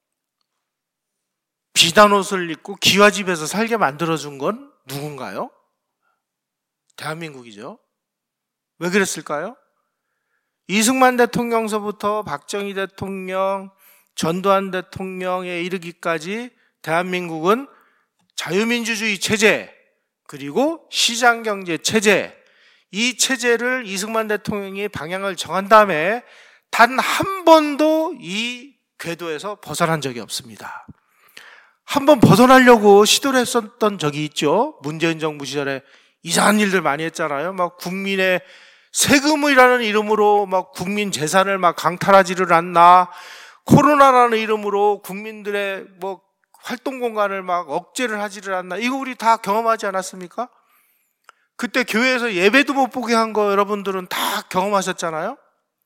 비단 옷을 입고 기와집에서 살게 만들어준 건 누군가요? 대한민국이죠. 왜 그랬을까요? 이승만 대통령서부터 박정희 대통령, 전두환 대통령에 이르기까지 대한민국은 자유민주주의 체제, 그리고 시장경제 체제, 이 체제를 이승만 대통령이 방향을 정한 다음에 단 한 번도 이 궤도에서 벗어난 적이 없습니다. 한 번 벗어나려고 시도를 했었던 적이 있죠. 문재인 정부 시절에 이상한 일들 많이 했잖아요. 막 국민의 세금이라는 이름으로 막 국민 재산을 막 강탈하지를 않나, 코로나라는 이름으로 국민들의 뭐 활동 공간을 막 억제를 하지를 않나, 이거 우리 다 경험하지 않았습니까? 그때 교회에서 예배도 못 보게 한 거 여러분들은 다 경험하셨잖아요.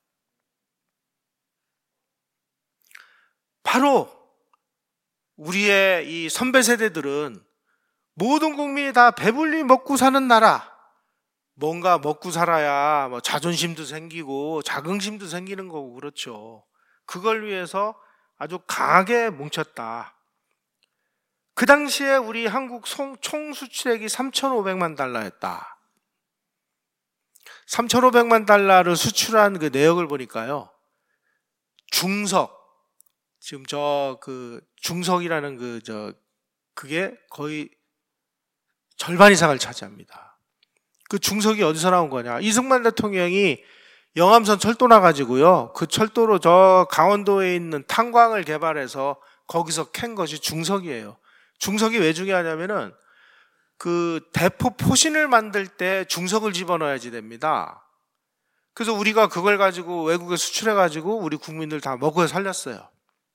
바로 우리의 이 선배 세대들은 모든 국민이 다 배불리 먹고 사는 나라, 뭔가 먹고 살아야 뭐 자존심도 생기고 자긍심도 생기는 거고 그렇죠. 그걸 위해서 아주 강하게 뭉쳤다. 그 당시에 우리 한국 총 수출액이 3,500만 달러였다. 3,500만 달러를 수출한 그 내역을 보니까요, 중석, 지금 중석이라는 그게 거의 절반 이상을 차지합니다. 그 중석이 어디서 나온 거냐? 이승만 대통령이 영암선 철도 나가지고요, 그 철도로 저 강원도에 있는 탄광을 개발해서 거기서 캔 것이 중석이에요. 중석이 왜 중요하냐면은 그 대포 포신을 만들 때 중석을 집어넣어야지 됩니다. 그래서 우리가 그걸 가지고 외국에 수출해가지고 우리 국민들 다 먹고 살렸어요.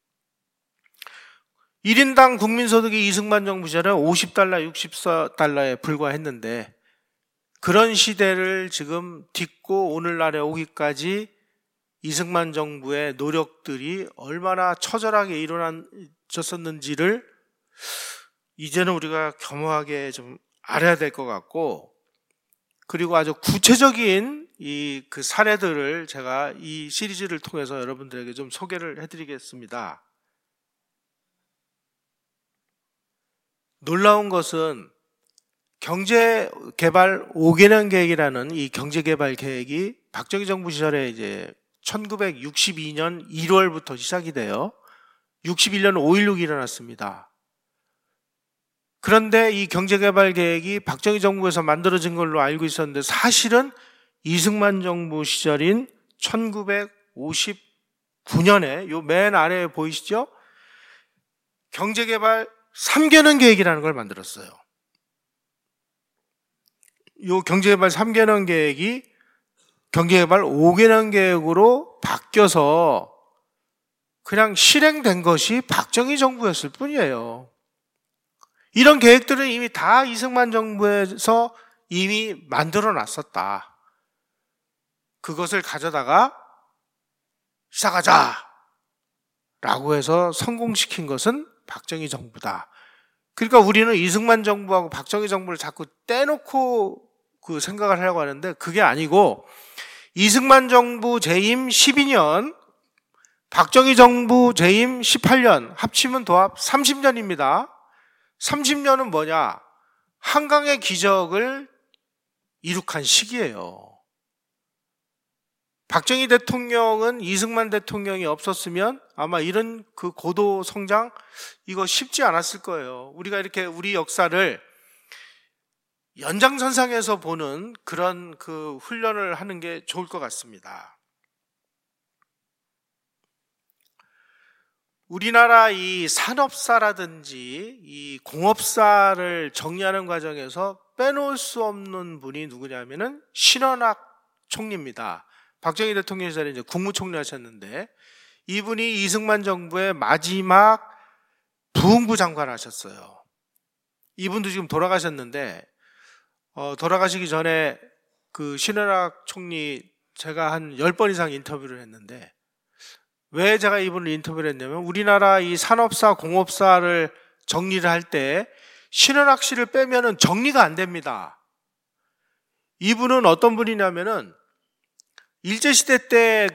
1인당 국민소득이 이승만 정부 시절에 50달러, 60달러에 불과했는데, 그런 시대를 지금 딛고 오늘날에 오기까지 이승만 정부의 노력들이 얼마나 처절하게 일어났었는지를 이제는 우리가 겸허하게 좀 알아야 될 것 같고, 그리고 아주 구체적인 그 사례들을 제가 이 시리즈를 통해서 여러분들에게 좀 소개를 해드리겠습니다. 놀라운 것은 경제개발 5개년 계획이라는 이 경제개발 계획이 박정희 정부 시절에 이제 1962년 1월부터 시작이 돼요. 61년 5.16이 일어났습니다. 그런데 이 경제개발 계획이 박정희 정부에서 만들어진 걸로 알고 있었는데, 사실은 이승만 정부 시절인 1959년에 요 맨 아래에 보이시죠? 경제개발 3개년 계획이라는 걸 만들었어요. 요 경제개발 3개년 계획이 경제개발 5개년 계획으로 바뀌어서 그냥 실행된 것이 박정희 정부였을 뿐이에요. 이런 계획들은 이미 다 이승만 정부에서 이미 만들어 놨었다. 그것을 가져다가 시작하자 라고 해서 성공시킨 것은 박정희 정부다. 그러니까 우리는 이승만 정부하고 박정희 정부를 자꾸 떼놓고 그 생각을 하려고 하는데, 그게 아니고 이승만 정부 재임 12년, 박정희 정부 재임 18년, 합치면 도합 30년입니다. 30년은 뭐냐? 한강의 기적을 이룩한 시기예요. 박정희 대통령은 이승만 대통령이 없었으면 아마 이런 그 고도 성장 이거 쉽지 않았을 거예요. 우리가 이렇게 우리 역사를 연장선상에서 보는 그런 그 훈련을 하는 게 좋을 것 같습니다. 우리나라 이 산업사라든지 이 공업사를 정리하는 과정에서 빼놓을 수 없는 분이 누구냐면은 신원학 총리입니다. 박정희 대통령 시절에 이제 국무총리 하셨는데 이분이 이승만 정부의 마지막 부흥부 장관 하셨어요. 이분도 지금 돌아가셨는데 돌아가시기 전에 그 신원학 총리 제가 한 10번 이상 인터뷰를 했는데 왜 제가 이분을 인터뷰를 했냐면 우리나라 이 산업사, 공업사를 정리를 할 때 신원학 씨를 빼면은 정리가 안 됩니다. 이분은 어떤 분이냐면은 일제시대 때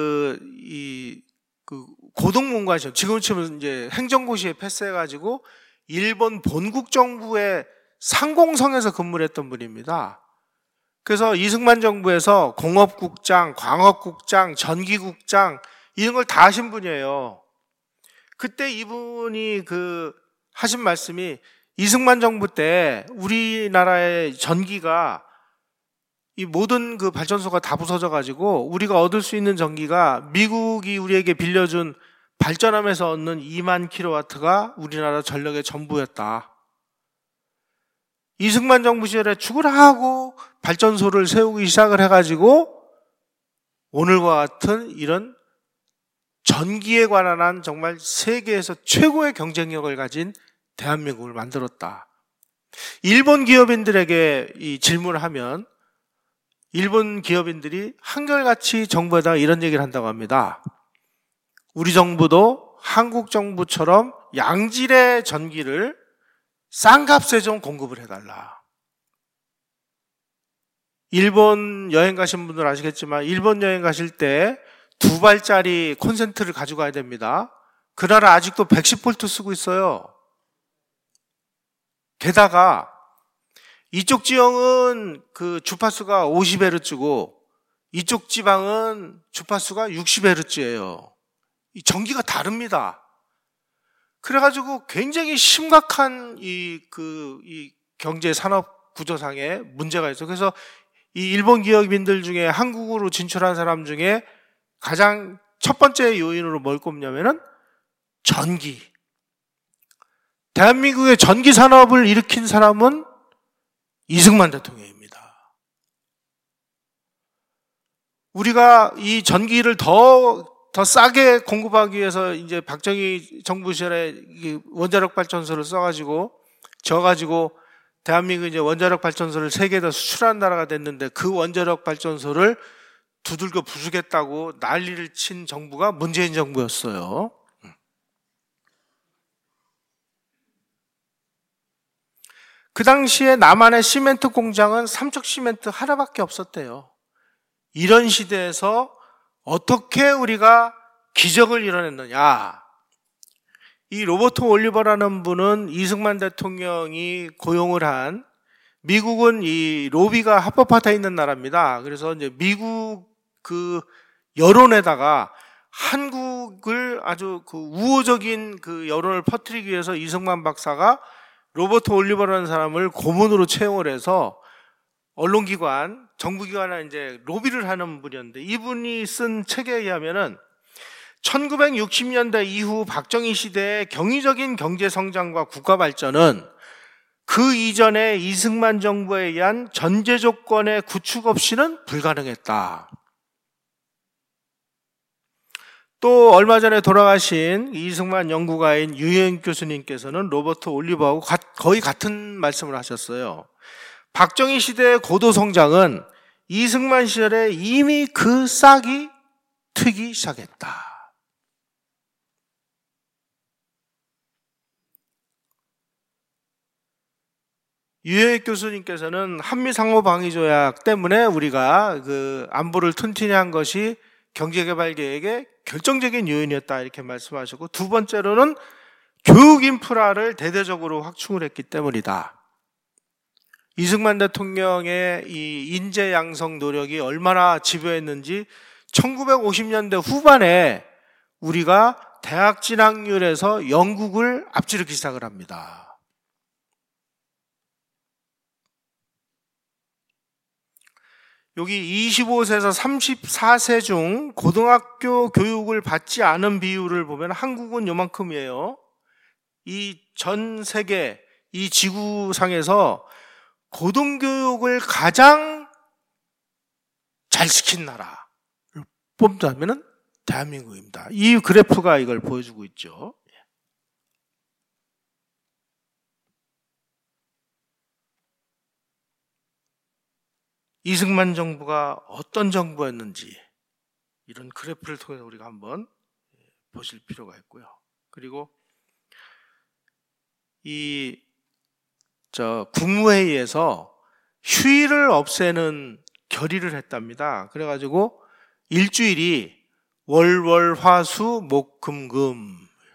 고등문관시험, 지금 치면 이제 행정고시에 패스해가지고 일본 본국정부의 상공성에서 근무를 했던 분입니다. 그래서 이승만 정부에서 공업국장, 광업국장, 전기국장 이런 걸 다 하신 분이에요. 그때 이분이 하신 말씀이 이승만 정부 때 우리나라의 전기가 이 모든 그 발전소가 다 부서져가지고 우리가 얻을 수 있는 전기가 미국이 우리에게 빌려준 발전함에서 얻는 2만 킬로와트가 우리나라 전력의 전부였다. 이승만 정부 시절에 죽으라 하고 발전소를 세우기 시작을 해가지고 오늘과 같은 이런 전기에 관한 정말 세계에서 최고의 경쟁력을 가진 대한민국을 만들었다. 일본 기업인들에게 이 질문을 하면 일본 기업인들이 한결같이 정부에다 이런 얘기를 한다고 합니다. 우리 정부도 한국 정부처럼 양질의 전기를 싼 값에 좀 공급을 해달라. 일본 여행 가신 분들 아시겠지만 일본 여행 가실 때 2발짜리 콘센트를 가져가야 됩니다. 그 나라 아직도 110V 쓰고 있어요. 게다가 이쪽 지형은 그 주파수가 50Hz고 이쪽 지방은 주파수가 60Hz예요. 이 전기가 다릅니다. 그래가지고 굉장히 심각한 이 경제 산업 구조상의 문제가 있어요. 그래서 이 일본 기업인들 중에 한국으로 진출한 사람 중에 가장 첫 번째 요인으로 뭘 꼽냐면은 전기. 대한민국의 전기 산업을 일으킨 사람은 이승만 대통령입니다. 우리가 이 전기를 더 싸게 공급하기 위해서 이제 박정희 정부 시절에 원자력 발전소를 져가지고 대한민국이 이제 원자력 발전소를 세계에다 수출한 나라가 됐는데 그 원자력 발전소를 두들겨 부수겠다고 난리를 친 정부가 문재인 정부였어요. 그 당시에 남한의 시멘트 공장은 삼척 시멘트 하나밖에 없었대요. 이런 시대에서 어떻게 우리가 기적을 이뤄냈느냐. 이 로버트 올리버라는 분은 이승만 대통령이 고용을 한 미국은 이 로비가 합법화되어 있는 나라입니다. 그래서 이제 미국 그 여론에다가 한국을 아주 우호적인 여론을 퍼뜨리기 위해서 이승만 박사가 로버트 올리버라는 사람을 고문으로 채용을 해서 언론기관, 정부기관에 이제 로비를 하는 분이었는데 이분이 쓴 책에 의하면은 1960년대 이후 박정희 시대의 경이적인 경제 성장과 국가 발전은 그 이전에 이승만 정부에 의한 전제 조건의 구축 없이는 불가능했다. 또 얼마 전에 돌아가신 이승만 연구가인 유영 교수님께서는 로버트 올리버하고 거의 같은 말씀을 하셨어요. 박정희 시대의 고도 성장은 이승만 시절에 이미 그 싹이 트기 시작했다. 유영 교수님께서는 한미상호방위조약 때문에 우리가 안보를 튼튼히 한 것이 경제개발계획의 결정적인 요인이었다 이렇게 말씀하셨고 두 번째로는 교육 인프라를 대대적으로 확충을 했기 때문이다. 이승만 대통령의 이 인재 양성 노력이 얼마나 집요했는지 1950년대 후반에 우리가 대학 진학률에서 영국을 앞지르기 시작을 합니다. 여기 25세에서 34세 중 고등학교 교육을 받지 않은 비율을 보면 한국은 요만큼이에요. 이 전 세계, 이 지구상에서 고등교육을 가장 잘 시킨 나라를 뽑자면은 대한민국입니다. 이 그래프가 이걸 보여주고 있죠. 이승만 정부가 어떤 정부였는지 이런 그래프를 통해서 우리가 한번 보실 필요가 있고요. 그리고 국무회의에서 휴일을 없애는 결의를 했답니다. 그래가지고 일주일이 월, 화, 수, 목, 금, 금.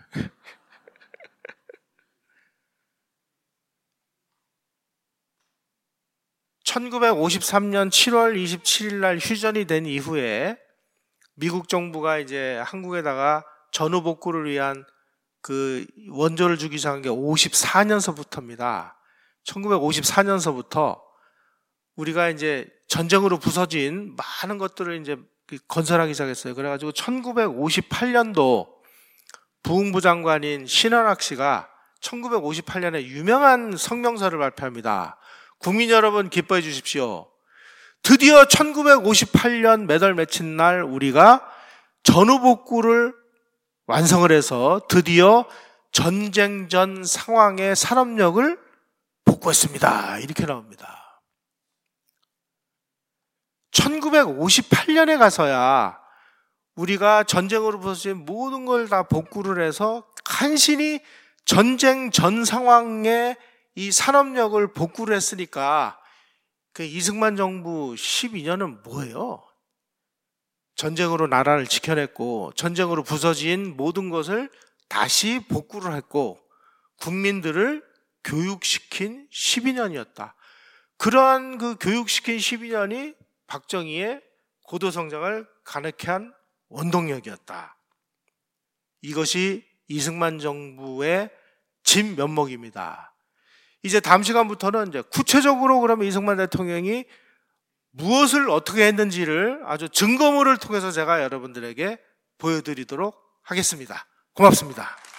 (1953년 7월 27일) 날 휴전이 된 이후에 미국 정부가 이제 한국에다가 전후 복구를 위한 그 원조를 주기 시작한 게 54년서부터입니다. 1954년서부터 우리가 이제 전쟁으로 부서진 많은 것들을 이제 건설하기 시작했어요. 그래가지고 1958년도 부흥부 장관인 신원학 씨가 1958년에 유명한 성명서를 발표합니다. 국민 여러분 기뻐해 주십시오. 드디어 1958년 몇 월 며칠 날 우리가 전후 복구를 완성을 해서 드디어 전쟁 전 상황의 산업력을 복구했습니다. 이렇게 나옵니다. 1958년에 가서야 우리가 전쟁으로 부서진 모든 걸 다 복구를 해서 간신히 전쟁 전 상황의 이 산업력을 복구를 했으니까 그 이승만 정부 12년은 뭐예요? 전쟁으로 나라를 지켜냈고 전쟁으로 부서진 모든 것을 다시 복구를 했고 국민들을 교육시킨 12년이었다. 그러한 그 교육시킨 12년이 박정희의 고도성장을 가능케 한 원동력이었다. 이것이 이승만 정부의 진면목입니다. 이제 다음 시간부터는 이제 구체적으로 그러면 이승만 대통령이 무엇을 어떻게 했는지를 아주 증거물을 통해서 제가 여러분들에게 보여드리도록 하겠습니다. 고맙습니다.